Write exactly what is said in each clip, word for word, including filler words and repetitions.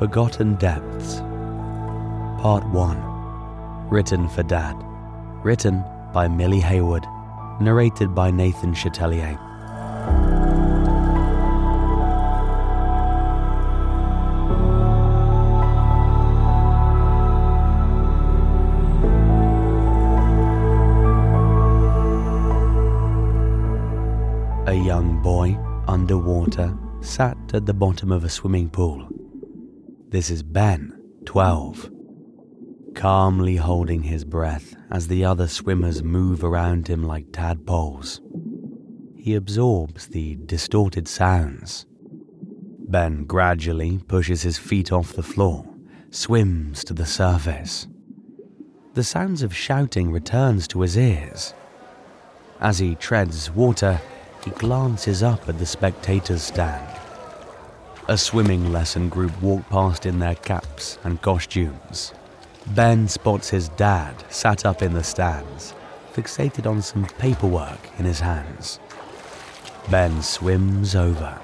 Forgotten Depths. Part one. Written for Dad. Written by Millie Hayward. Narrated by Nathan Chatelier. A young boy, underwater, sat at the bottom of a swimming pool. This is Ben, twelve, calmly holding his breath as the other swimmers move around him like tadpoles. He absorbs the distorted sounds. Ben gradually pushes his feet off the floor, swims to the surface. The sounds of shouting returns to his ears. As he treads water, he glances up at the spectators' stand. A swimming lesson group walk past in their caps and costumes. Ben spots his dad sat up in the stands, fixated on some paperwork in his hands. Ben swims over.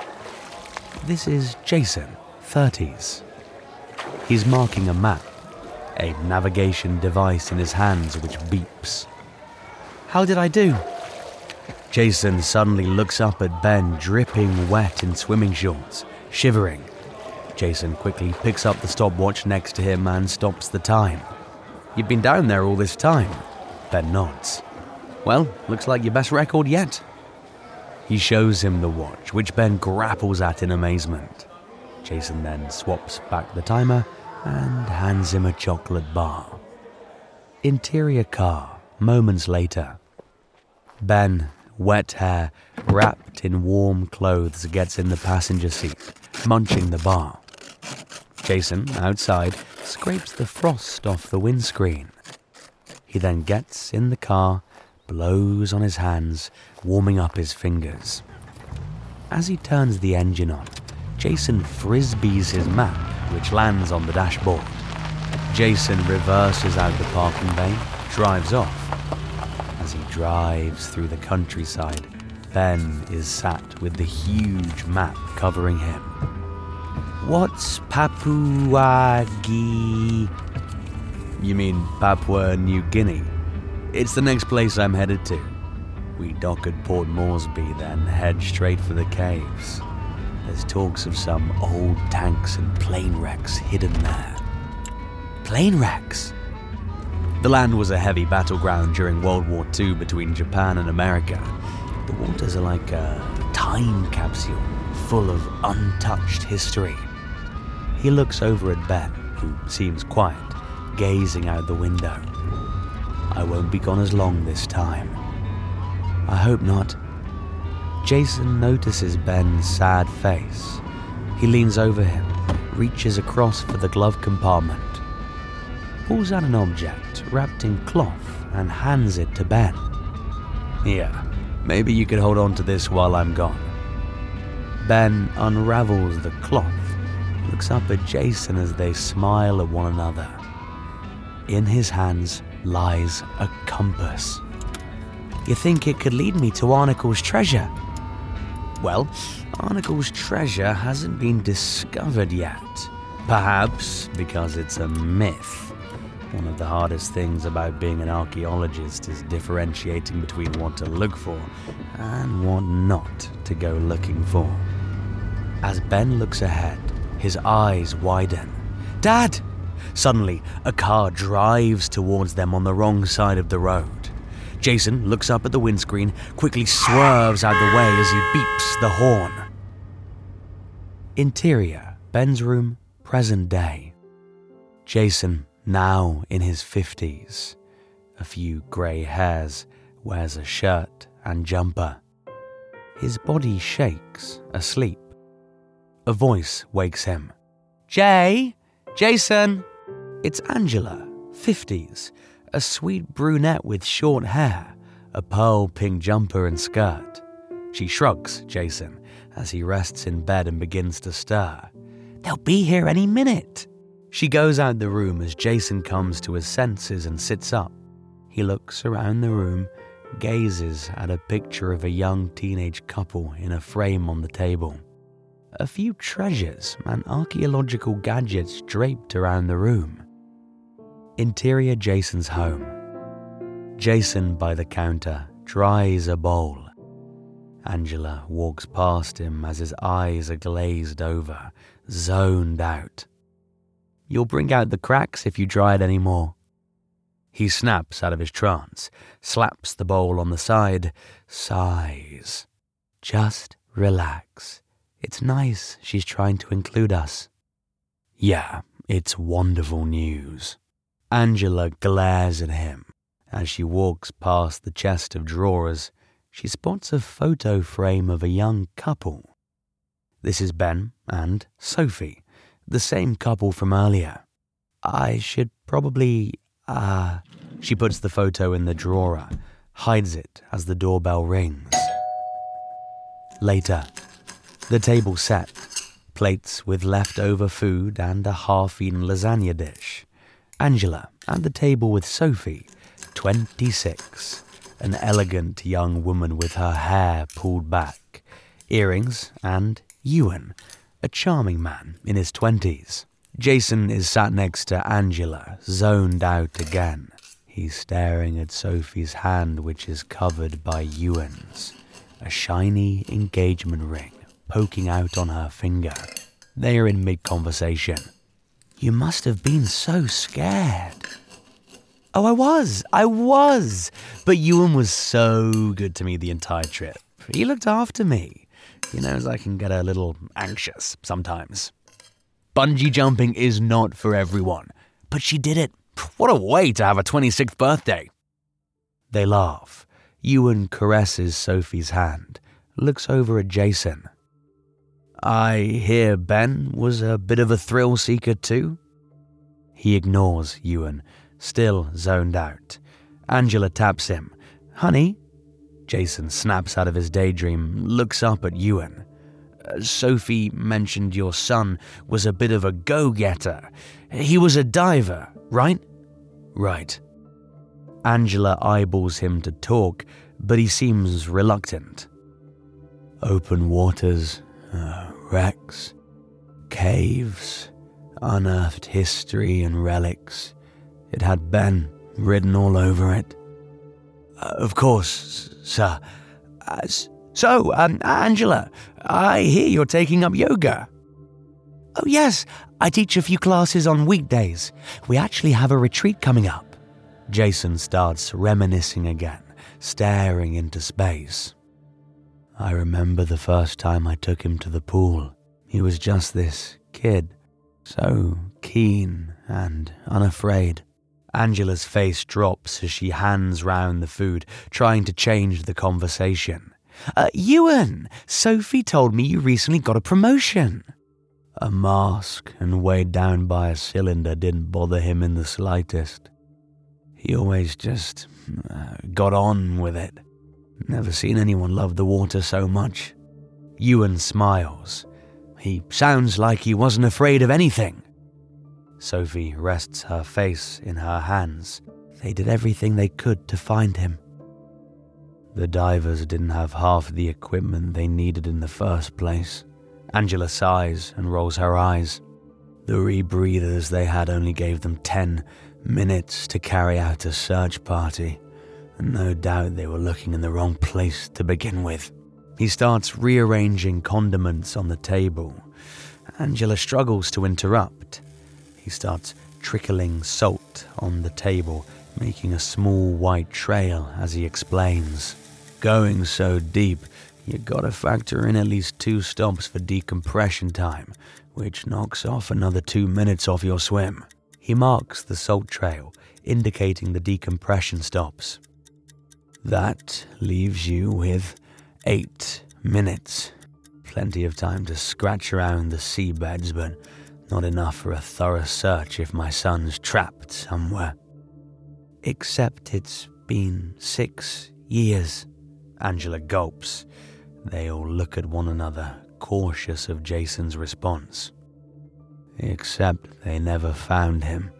This is Jason, thirties. He's marking a map, a navigation device in his hands which beeps. How did I do? Jason suddenly looks up at Ben, dripping wet in swimming shorts, shivering. Jason quickly picks up the stopwatch next to him and stops the time. You've been down there all this time? Ben nods. Well, looks like your best record yet. He shows him the watch, which Ben grapples at in amazement. Jason then swaps back the timer and hands him a chocolate bar. Interior car, moments later. Ben, wet hair, wrapped in warm clothes, gets in the passenger seat, munching the bar. Jason, outside, scrapes the frost off the windscreen. He then gets in the car, blows on his hands, warming up his fingers. As he turns the engine on, Jason frisbees his map, which lands on the dashboard. Jason reverses out the parking bay, drives off. As he drives through the countryside, Ben is sat with the huge map covering him. What's Papua Gi... You mean Papua New Guinea? It's the next place I'm headed to. We dock at Port Moresby, then head straight for the caves. There's talks of some old tanks and plane wrecks hidden there. Plane wrecks? The land was a heavy battleground during World War Two between Japan and America. The waters are like a time capsule full of untouched history. He looks over at Ben, who seems quiet, gazing out the window. I won't be gone as long this time. I hope not. Jason notices Ben's sad face. He leans over him, reaches across for the glove compartment, pulls out an object wrapped in cloth and hands it to Ben. Here, maybe you could hold on to this while I'm gone. Ben unravels the cloth, looks up at Jason as they smile at one another. In his hands lies a compass. You think it could lead me to Arnicle's treasure? Well, Arnicle's treasure hasn't been discovered yet. Perhaps because it's a myth. One of the hardest things about being an archaeologist is differentiating between what to look for and what not to go looking for. As Ben looks ahead, his eyes widen. Dad! Suddenly, a car drives towards them on the wrong side of the road. Jason looks up at the windscreen, quickly swerves out the way as he beeps the horn. Interior, Ben's room, present day. Jason, now in his fifties, a few grey hairs, wears a shirt and jumper. His body shakes, asleep. A voice wakes him. Jay? Jason? It's Angela, fifties, a sweet brunette with short hair, a pearl pink jumper and skirt. She shrugs Jason as he rests in bed and begins to stir. They'll be here any minute. She goes out the room as Jason comes to his senses and sits up. He looks around the room, gazes at a picture of a young teenage couple in a frame on the table. a few treasures and archaeological gadgets draped around the room. Interior Jason's home. Jason by the counter dries a bowl. Angela walks past him as his eyes are glazed over, zoned out. You'll bring out the cracks if you dry it any more. He snaps out of his trance, slaps the bowl on the side, sighs. Just relax. It's nice she's trying to include us. Yeah, it's wonderful news. Angela glares at him. As she walks past the chest of drawers, she spots a photo frame of a young couple. This is Ben and Sophie, the same couple from earlier. I should probably, uh... She puts the photo in the drawer, hides it as the doorbell rings. Later, the table set, plates with leftover food and a half-eaten lasagna dish. Angela at the table with Sophie, twenty-six, an elegant young woman with her hair pulled back, earrings, and Ewan, a charming man in his twenties. Jason is sat next to Angela, zoned out again. He's staring at Sophie's hand, which is covered by Ewan's, a shiny engagement ring poking out on her finger. They are in mid-conversation. You must have been so scared. Oh, I was, I was. But Ewan was so good to me the entire trip. He looked after me. He knows I can get a little anxious sometimes. Bungee jumping is not for everyone, but she did it. What a way to have a twenty-sixth birthday. They laugh. Ewan caresses Sophie's hand, looks over at Jason. I hear Ben was a bit of a thrill seeker too. He ignores Ewan, still zoned out. Angela taps him. Honey? Jason snaps out of his daydream, looks up at Ewan. Sophie mentioned your son was a bit of a go-getter. He was a diver, right? Right. Angela eyeballs him to talk, but he seems reluctant. Open waters, uh, wrecks, caves, unearthed history and relics. It had Ben written all over it. Uh, of course, sir. Uh, so, um, Angela, I hear you're taking up yoga. Oh yes, I teach a few classes on weekdays. We actually have a retreat coming up. Jason starts reminiscing again, staring into space. I remember the first time I took him to the pool. He was just this kid, so keen and unafraid. Angela's face drops as she hands round the food, trying to change the conversation. Uh, Ewan, Sophie told me you recently got a promotion. A mask and weighed down by a cylinder didn't bother him in the slightest. He always just uh, got on with it. Never seen anyone love the water so much. Ewan smiles. He sounds like he wasn't afraid of anything. Sophie rests her face in her hands. They did everything they could to find him. The divers didn't have half the equipment they needed in the first place. Angela sighs and rolls her eyes. The rebreathers they had only gave them ten minutes to carry out a search party, and no doubt they were looking in the wrong place to begin with. He starts rearranging condiments on the table. Angela struggles to interrupt. He starts trickling salt on the table, making a small white trail as he explains. Going so deep, you gotta factor in at least two stops for decompression time, which knocks off another two minutes off your swim. He marks the salt trail, indicating the decompression stops. That leaves you with eight minutes. Plenty of time to scratch around the seabeds, but not enough for a thorough search if my son's trapped somewhere. Except it's been six years. Angela gulps. They all look at one another, cautious of Jason's response. Except they never found him.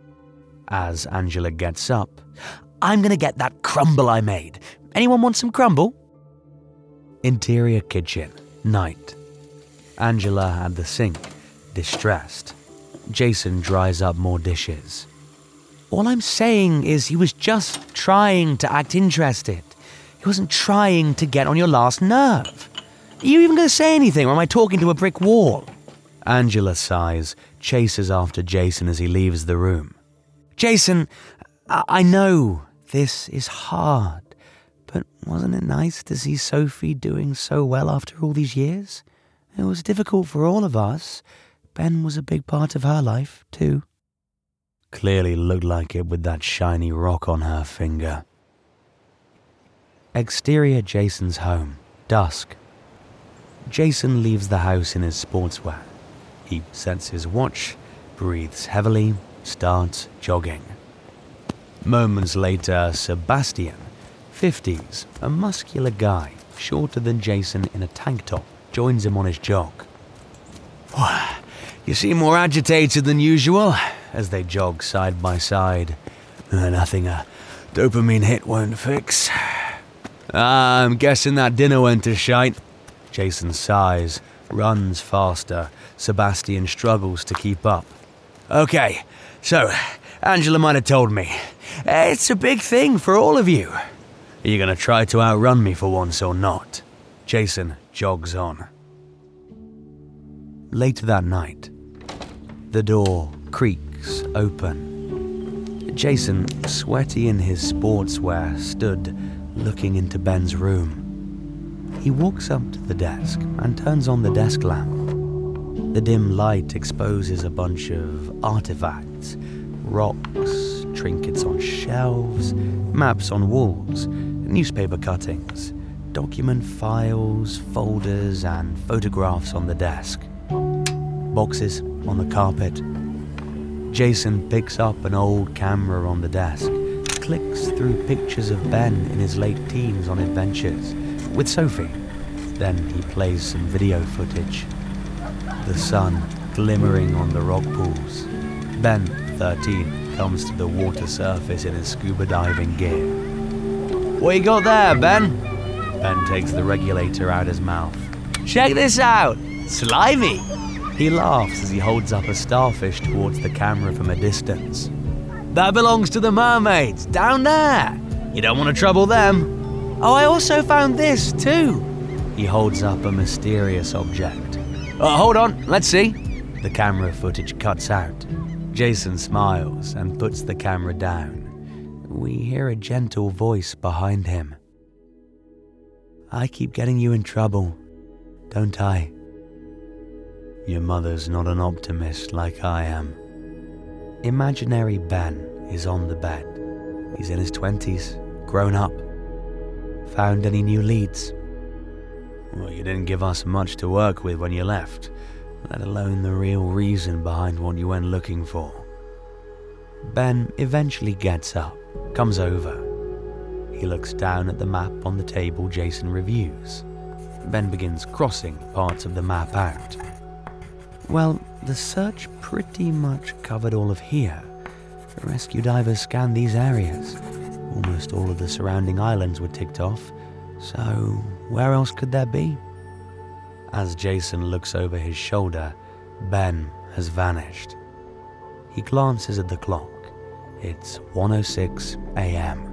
As Angela gets up, I'm gonna get that crumble I made. Anyone want some crumble? Interior kitchen, night. Angela at the sink, distressed. Jason dries up more dishes. All I'm saying is he was just trying to act interested. He wasn't trying to get on your last nerve. Are you even going to say anything, or am I talking to a brick wall? Angela sighs, chases after Jason as he leaves the room. Jason, I, I know this is hard, but wasn't it nice to see Sophie doing so well after all these years? It was difficult for all of us. Ben was a big part of her life, too. Clearly looked like it with that shiny rock on her finger. Exterior Jason's home, dusk. Jason leaves the house in his sportswear. He sets his watch, breathes heavily, starts jogging. Moments later, Sebastian, fifties, a muscular guy, shorter than Jason in a tank top, joins him on his jog. You seem more agitated than usual, as they jog side by side. Uh, nothing a dopamine hit won't fix. I'm guessing that dinner went to shite. Jason sighs, runs faster. Sebastian struggles to keep up. Okay, so, Angela might have told me. It's a big thing for all of you. Are you going to try to outrun me for once or not? Jason jogs on. Later that night, the door creaks open. Jason, sweaty in his sportswear, stood looking into Ben's room. He walks up to the desk and turns on the desk lamp. The dim light exposes a bunch of artifacts, rocks, trinkets on shelves, maps on walls, newspaper cuttings, document files, folders, and photographs on the desk. Boxes on the carpet. Jason picks up an old camera on the desk, clicks through pictures of Ben in his late teens on adventures with Sophie. Then he plays some video footage. The sun glimmering on the rock pools. Ben, thirteen, comes to the water surface in his scuba diving gear. What you got there, Ben? Ben takes the regulator out his mouth. Check this out! Slimy! He laughs as he holds up a starfish towards the camera from a distance. That belongs to the mermaids, down there! You don't want to trouble them. Oh, I also found this, too. He holds up a mysterious object. Oh, hold on, let's see. The camera footage cuts out. Jason smiles and puts the camera down. We hear a gentle voice behind him. I keep getting you in trouble, don't I? Your mother's not an optimist like I am. Imaginary Ben is on the bed. He's in his twenties, grown up. Found any new leads? Well, you didn't give us much to work with when you left, let alone the real reason behind what you went looking for. Ben eventually gets up, comes over. He looks down at the map on the table Jason reviews. Ben begins crossing parts of the map out. Well, the search pretty much covered all of here. The rescue divers scanned these areas. Almost all of the surrounding islands were ticked off, so where else could there be? As Jason looks over his shoulder, Ben has vanished. He glances at the clock. It's one oh six a.m.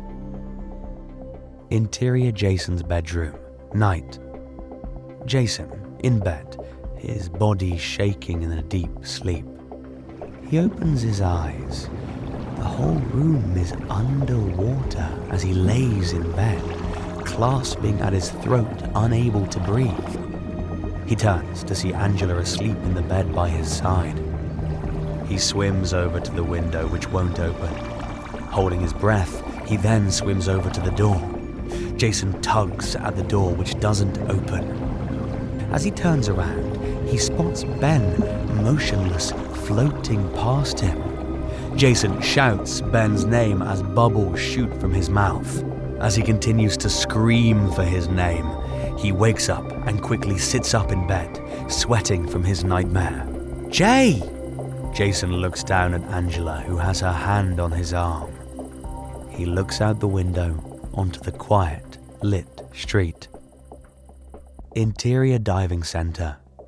Interior Jason's bedroom, night. Jason, in bed, his body shaking in a deep sleep. He opens his eyes. The whole room is underwater as he lays in bed, clasping at his throat, unable to breathe. He turns to see Angela asleep in the bed by his side. He swims over to the window, which won't open. Holding his breath, he then swims over to the door. Jason tugs at the door, which doesn't open. As he turns around, he spots Ben, motionless, floating past him. Jason shouts Ben's name as bubbles shoot from his mouth. As he continues to scream for his name, he wakes up and quickly sits up in bed, sweating from his nightmare. Jay! Jason looks down at Angela, who has her hand on his arm. He looks out the window onto the quiet, lit street. Interior Diving Center,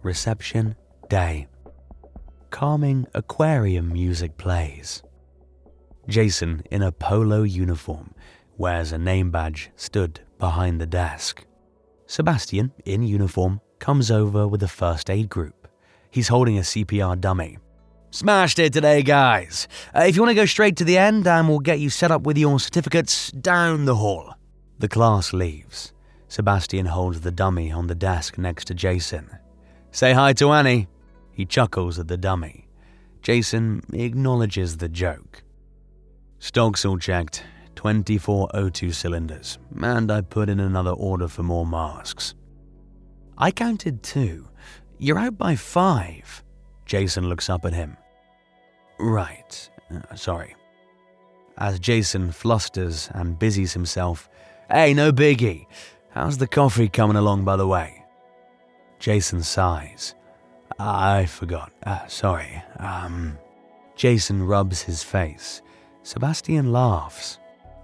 Reception, day. Calming aquarium music plays. Jason, in a polo uniform, wears a name badge, stood behind the desk. Sebastian, in uniform, comes over with a first aid group. He's holding a C P R dummy. Smashed it today, guys. Uh, if you want to go straight to the end, and we'll get you set up with your certificates down the hall. The class leaves. Sebastian holds the dummy on the desk next to Jason. Say hi to Annie. He chuckles at the dummy. Jason acknowledges the joke. Stocks all checked. twenty-four O two cylinders. And I put in another order for more masks. I counted two. You're out by five. Jason looks up at him. Right. Uh, sorry. As Jason flusters and busies himself. Hey, no biggie. How's the coffee coming along, by the way? Jason sighs. I forgot. Uh, sorry. Um. Jason rubs his face. Sebastian laughs.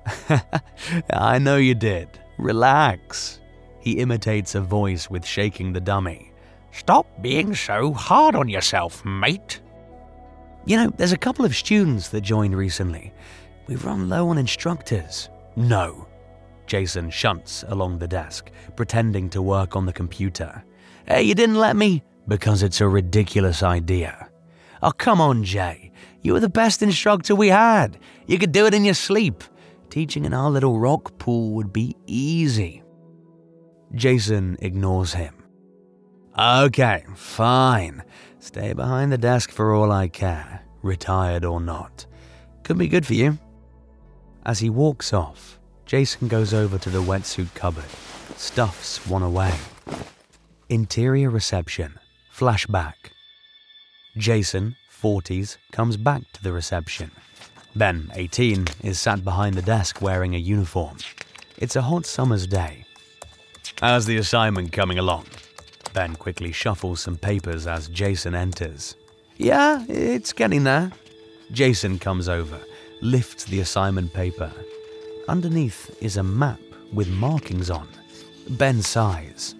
I know you did. Relax. He imitates a voice with shaking the dummy. Stop being so hard on yourself, mate. You know, there's a couple of students that joined recently. We've run low on instructors. No. Jason shunts along the desk, pretending to work on the computer. Hey, you didn't let me? Because it's a ridiculous idea. Oh, come on, Jay. You were the best instructor we had. You could do it in your sleep. Teaching in our little rock pool would be easy. Jason ignores him. Okay, fine. Stay behind the desk for all I care, retired or not. Could be good for you. As he walks off, Jason goes over to the wetsuit cupboard, stuffs one away. Interior reception, flashback. Jason, forties, comes back to the reception. Ben, eighteen, is sat behind the desk wearing a uniform. It's a hot summer's day. How's the assignment coming along? Ben quickly shuffles some papers as Jason enters. Yeah, it's getting there. Jason comes over, lifts the assignment paper. Underneath is a map with markings on. Ben sighs.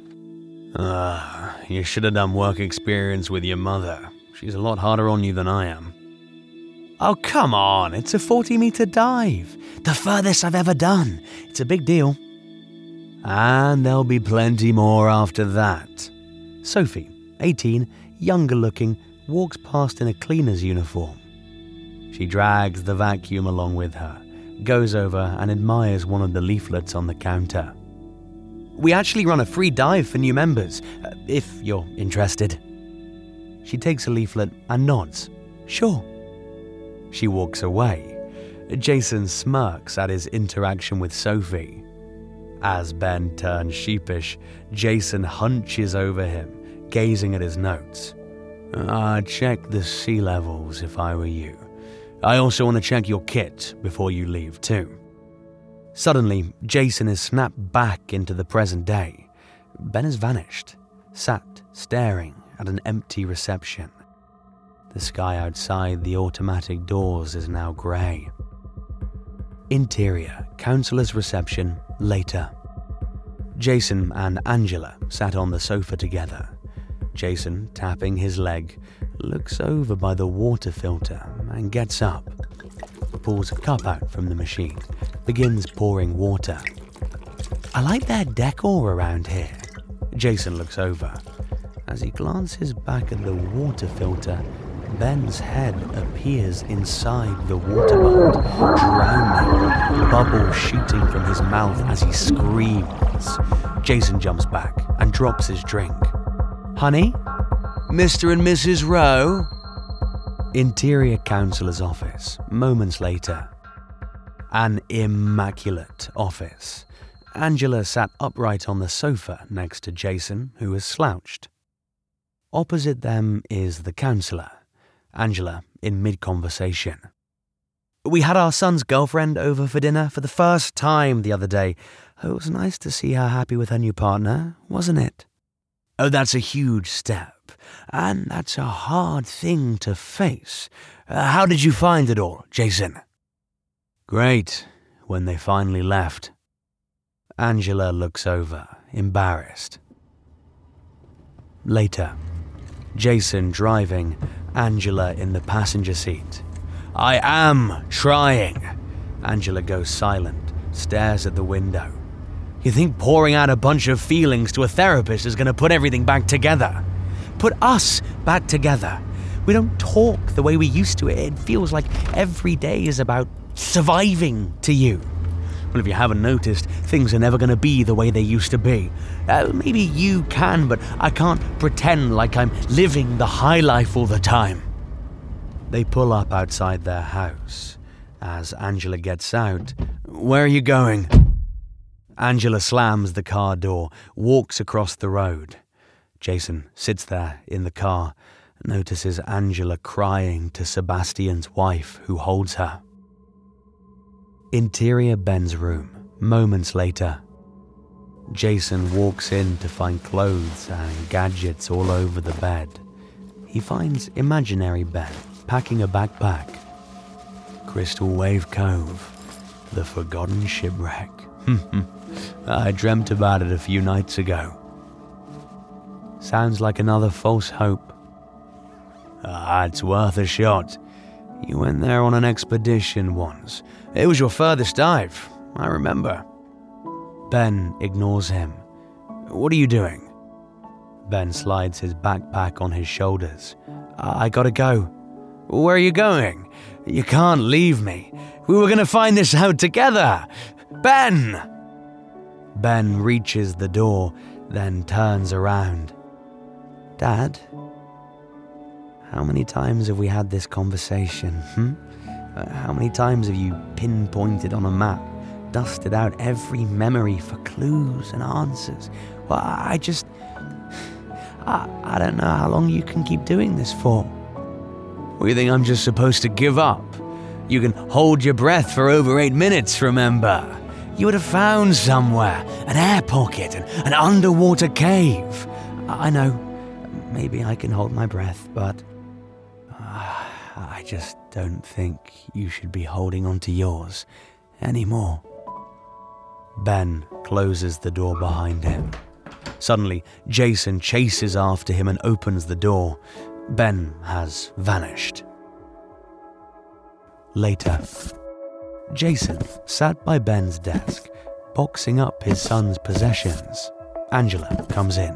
Ah, you should have done work experience with your mother. She's a lot harder on you than I am. Oh, come on, it's a forty-meter dive. The furthest I've ever done. It's a big deal. And there'll be plenty more after that. Sophie, eighteen, younger looking, walks past in a cleaner's uniform. She drags the vacuum along with her, goes over and admires one of the leaflets on the counter. We actually run a free dive for new members, uh, if you're interested. She takes a leaflet and nods. Sure. She walks away. Jason smirks at his interaction with Sophie. As Ben turns sheepish, Jason hunches over him, gazing at his notes. I'd check the sea levels if I were you. I also want to check your kit before you leave too. Suddenly, Jason is snapped back into the present day. Ben has vanished, sat staring at an empty reception. The sky outside the automatic doors is now grey. Interior, counselor's reception, later. Jason and Angela sat on the sofa together. Jason, tapping his leg, looks over by the water filter and gets up. Pulls a cup out from the machine, begins pouring water. I like their decor around here. Jason looks over. As he glances back at the water filter, Ben's head appears inside the water boat, drowning, bubbles shooting from his mouth as he screams. Jason jumps back and drops his drink. Honey? Mister and Missus Rowe? Interior counselor's office, moments later. An immaculate office. Angela sat upright on the sofa next to Jason, who is slouched. Opposite them is the counselor, Angela in mid-conversation. We had our son's girlfriend over for dinner for the first time the other day. It was nice to see her happy with her new partner, wasn't it? Oh, that's a huge step, and that's a hard thing to face. Uh, how did you find it all, Jason? Great, when they finally left. Angela looks over, embarrassed. Later, Jason driving, Angela in the passenger seat. I am trying. Angela goes silent, stares at the window. You think pouring out a bunch of feelings to a therapist is going to put everything back together? Put us back together. We don't talk the way we used to. It feels like every day is about surviving to you. Well, if you haven't noticed, things are never going to be the way they used to be. Uh, maybe you can, but I can't pretend like I'm living the high life all the time. They pull up outside their house. As Angela gets out, where are you going? Angela slams the car door, walks across the road. Jason sits there in the car, notices Angela crying to Sebastian's wife, who holds her. Interior Ben's room, moments later. Jason walks in to find clothes and gadgets all over the bed. He finds imaginary Ben packing a backpack. Crystal Wave Cove, the forgotten shipwreck. I dreamt about it a few nights ago. Sounds like another false hope. Ah, it's worth a shot. You went there on an expedition once. It was your furthest dive, I remember. Ben ignores him. What are you doing? Ben slides his backpack on his shoulders. I gotta go. Where are you going? You can't leave me. We were gonna find this out together. Ben! Ben reaches the door, then turns around. Dad? How many times have we had this conversation, hmm? Uh, how many times have you pinpointed on a map, dusted out every memory for clues and answers? Well, I just... I, I don't know how long you can keep doing this for. What, you think I'm just supposed to give up? You can hold your breath for over eight minutes, remember? You would have found somewhere, an air pocket, an, an underwater cave. I, I know, maybe I can hold my breath, but... Uh, I just don't think you should be holding on to yours anymore. Ben closes the door behind him. Suddenly, Jason chases after him and opens the door. Ben has vanished. Later, Jason sat by Ben's desk, boxing up his son's possessions. Angela comes in.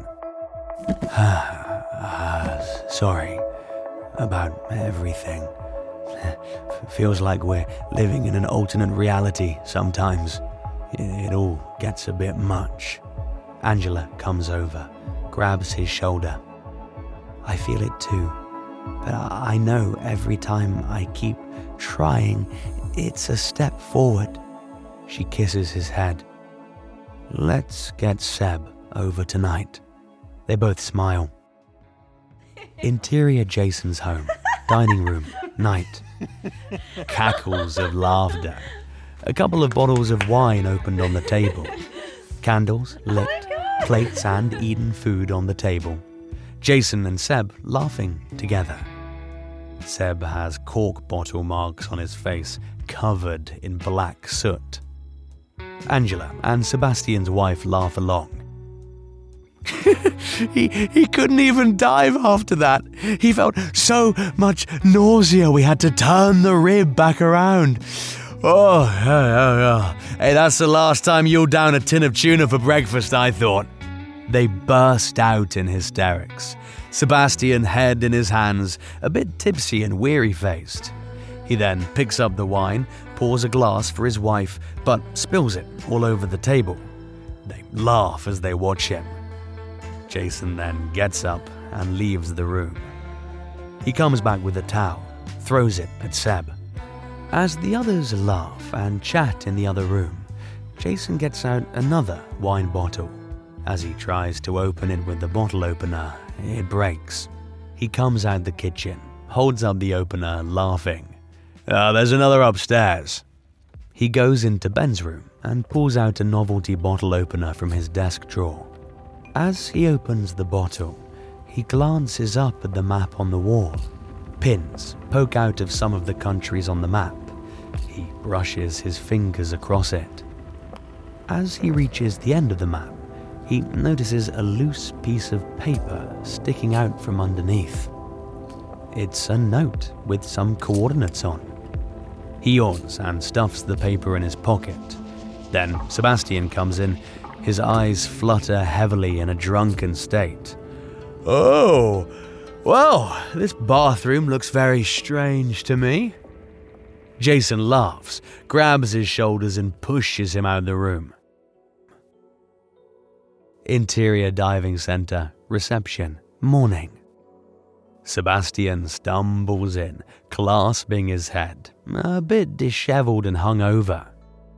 uh, sorry about everything. Feels like we're living in an alternate reality sometimes. It all gets a bit much. Angela comes over, grabs his shoulder. I feel it too, but I know every time I keep trying, it's a step forward. She kisses his head. Let's get Seb over tonight. They both smile. Interior Jason's home, dining room, night. Cackles of laughter. A couple of bottles of wine opened on the table. Candles lit, plates and eaten food on the table. Jason and Seb laughing together. Seb has cork bottle marks on his face, covered in black soot. Angela and Sebastian's wife laugh along. he, he couldn't even dive after that. He felt so much nausea we had to turn the rib back around. Oh, oh, oh, oh. Hey, that's the last time you'll down a tin of tuna for breakfast, I thought. They burst out in hysterics. Sebastian, head in his hands, a bit tipsy and weary-faced. He then picks up the wine, pours a glass for his wife, but spills it all over the table. They laugh as they watch him. Jason then gets up and leaves the room. He comes back with a towel, throws it at Seb. As the others laugh and chat in the other room, Jason gets out another wine bottle. As he tries to open it with the bottle opener, it breaks. He comes out the kitchen, holds up the opener, laughing. Uh, there's another upstairs. He goes into Ben's room and pulls out a novelty bottle opener from his desk drawer. As he opens the bottle, he glances up at the map on the wall. Pins poke out of some of the countries on the map. He brushes his fingers across it. As he reaches the end of the map, he notices a loose piece of paper sticking out from underneath. It's a note with some coordinates on. He yawns and stuffs the paper in his pocket. Then Sebastian comes in, his eyes flutter heavily in a drunken state. "Oh, well, this bathroom looks very strange to me." Jason laughs, grabs his shoulders and pushes him out of the room. Interior Diving Center, reception, morning. Sebastian stumbles in, clasping his head, a bit disheveled and hungover.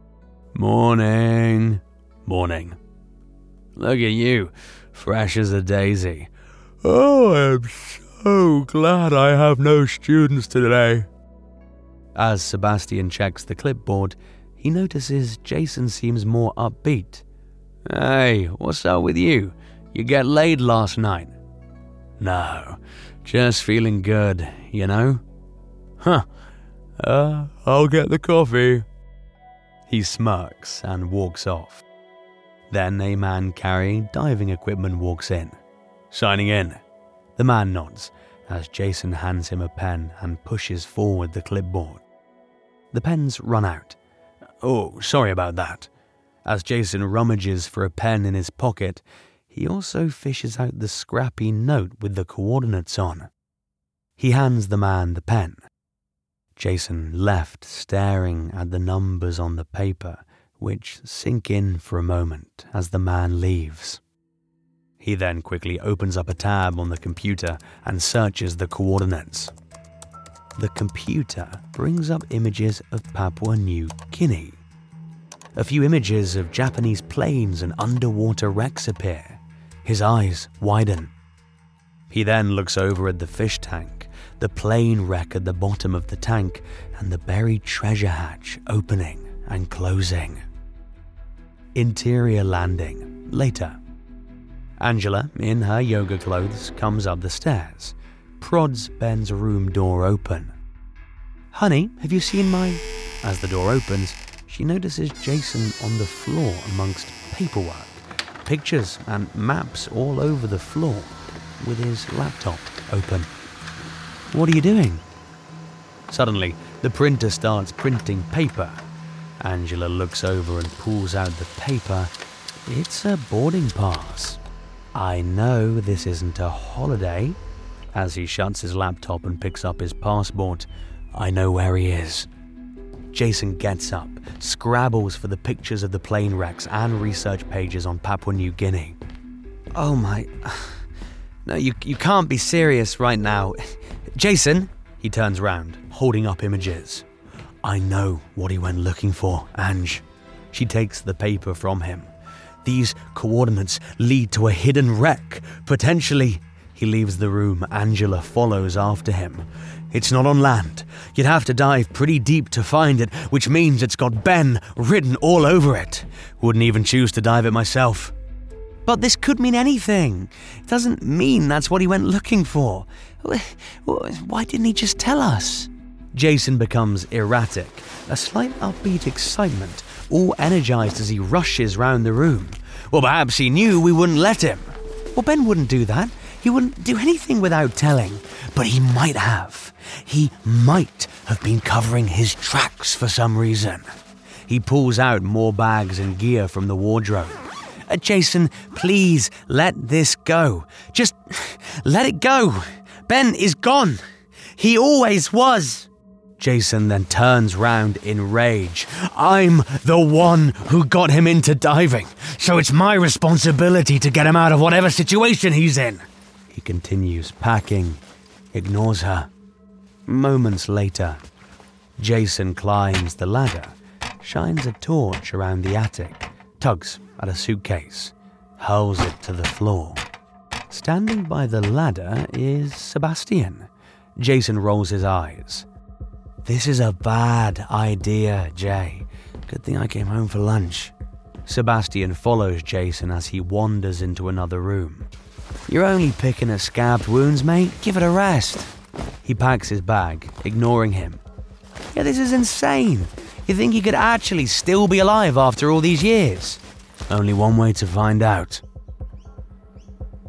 "Morning." "Morning." "Look at you, fresh as a daisy." "Oh, I'm so glad I have no students today." As Sebastian checks the clipboard, he notices Jason seems more upbeat. "Hey, what's up with you? You get laid last night?" "No, just feeling good, you know?" "Huh. Uh, I'll get the coffee." He smirks and walks off. Then a man carrying diving equipment walks in. "Signing in." The man nods as Jason hands him a pen and pushes forward the clipboard. The pens run out. "Oh, sorry about that." As Jason rummages for a pen in his pocket, he also fishes out the scrappy note with the coordinates on. He hands the man the pen. Jason left staring at the numbers on the paper, which sink in for a moment as the man leaves. He then quickly opens up a tab on the computer and searches the coordinates. The computer brings up images of Papua New Guinea. A few images of Japanese planes and underwater wrecks appear. His eyes widen. He then looks over at the fish tank, the plane wreck at the bottom of the tank, and the buried treasure hatch opening and closing. Interior landing, later. Angela, in her yoga clothes, comes up the stairs, prods Ben's room door open. "Honey, have you seen my..." As the door opens, she notices Jason on the floor amongst paperwork, pictures and maps all over the floor, with his laptop open. "What are you doing?" Suddenly, the printer starts printing paper. Angela looks over and pulls out the paper. It's a boarding pass. "I know this isn't a holiday." As he shuts his laptop and picks up his passport, "I know where he is." Jason gets up, scrabbles for the pictures of the plane wrecks and research pages on Papua New Guinea. "Oh my... No, you, you can't be serious right now. Jason!" He turns round, holding up images. "I know what he went looking for, Ange." She takes the paper from him. "These coordinates lead to a hidden wreck, potentially." He leaves the room. Angela follows after him. "It's not on land. You'd have to dive pretty deep to find it, which means it's got Ben written all over it. Wouldn't even choose to dive it myself." "But this could mean anything. It doesn't mean that's what he went looking for. Why didn't he just tell us?" Jason becomes erratic, a slight upbeat excitement, all energized as he rushes round the room. "Well, perhaps he knew we wouldn't let him." "Well, Ben wouldn't do that. He wouldn't do anything without telling. But he might have. He might have been covering his tracks for some reason." He pulls out more bags and gear from the wardrobe. Uh, "Jason, please let this go. Just let it go. Ben is gone. He always was." Jason then turns round in rage. "I'm the one who got him into diving, so it's my responsibility to get him out of whatever situation he's in." He continues packing, ignores her. Moments later, Jason climbs the ladder, shines a torch around the attic, tugs at a suitcase, hurls it to the floor. Standing by the ladder is Sebastian. Jason rolls his eyes. "This is a bad idea, Jay. Good thing I came home for lunch." Sebastian follows Jason as he wanders into another room. "You're only picking at scabbed wounds, mate. Give it a rest." He packs his bag, ignoring him. "Yeah, this is insane. You think he could actually still be alive after all these years?" "Only one way to find out."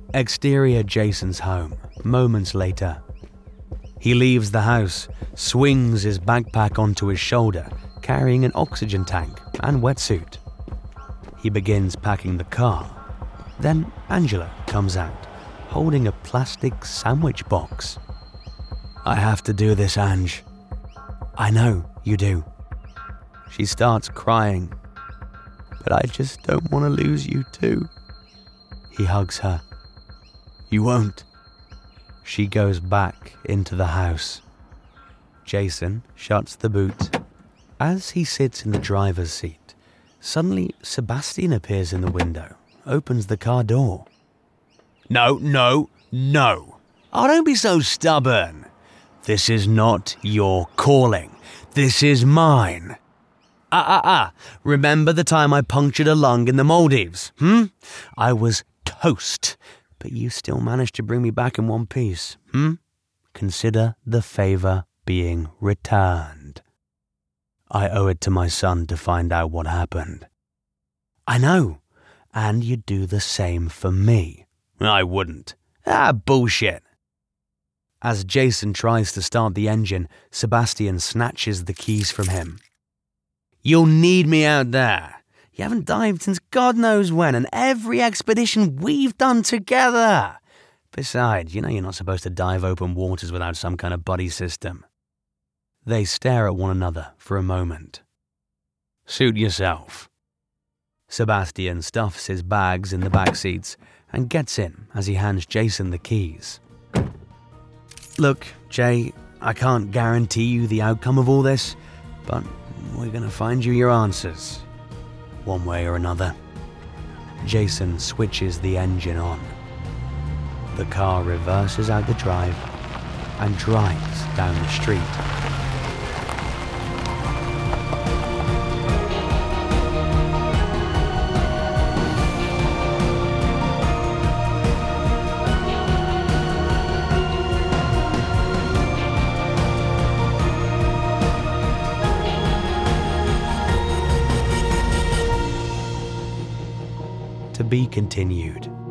Exterior Jason's home, moments later. He leaves the house, swings his backpack onto his shoulder, carrying an oxygen tank and wetsuit. He begins packing the car. Then Angela comes out, holding a plastic sandwich box. "I have to do this, Ange." "I know, you do." She starts crying. "But I just don't want to lose you too." He hugs her. "You won't." She goes back into the house. Jason shuts the boot. As he sits in the driver's seat, suddenly Sebastian appears in the window, opens the car door. "No, no, no. Oh, don't be so stubborn. This is not your calling. This is mine. Ah, ah, ah. Remember the time I punctured a lung in the Maldives? Hmm? I was toast, but you still managed to bring me back in one piece. Hmm? Consider the favor being returned. I owe it to my son to find out what happened." "I know. And you'd do the same for me." "I wouldn't." "Ah, bullshit." As Jason tries to start the engine, Sebastian snatches the keys from him. "You'll need me out there. You haven't dived since God knows when, and every expedition we've done together. Besides, you know you're not supposed to dive open waters without some kind of buddy system." They stare at one another for a moment. "Suit yourself." Sebastian stuffs his bags in the back seats and gets in as he hands Jason the keys. "Look, Jay, I can't guarantee you the outcome of all this, but we're going to find you your answers, one way or another." Jason switches the engine on. The car reverses out the drive and drives down the street. To be continued.